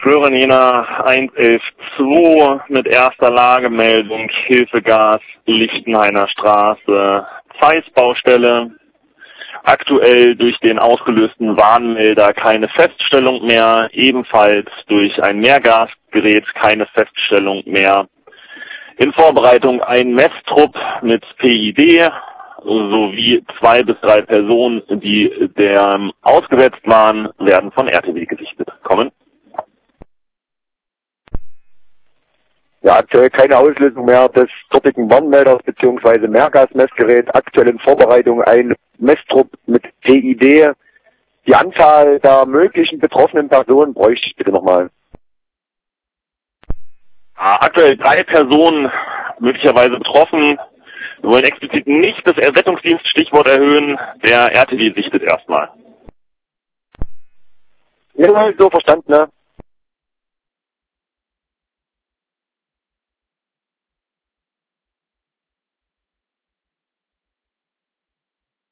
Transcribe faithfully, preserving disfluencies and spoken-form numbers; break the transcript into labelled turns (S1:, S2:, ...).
S1: Flörenjena eins eins zwei mit erster Lagemeldung, Hilfegas, Lichtenhainer Straße, Zeiss-Baustelle. Aktuell durch den ausgelösten Warnmelder keine Feststellung mehr, ebenfalls durch ein Mehrgasgerät keine Feststellung mehr. In Vorbereitung ein Messtrupp mit P I D sowie zwei bis drei Personen, die der ausgesetzt waren, werden von R T W gesichtet. Kommen.
S2: Ja, aktuell keine Auslösung mehr des dortigen Warnmelders bzw. Mehrgasmessgerät. Aktuell in Vorbereitung ein Messtrupp mit P I D. Die Anzahl der möglichen betroffenen Personen bräuchte ich bitte nochmal.
S1: Aktuell drei Personen möglicherweise betroffen. Wir wollen explizit nicht das Ersetzungsdienst-Stichwort erhöhen. Der R T W sichtet erstmal.
S2: Ja, so verstanden, ne?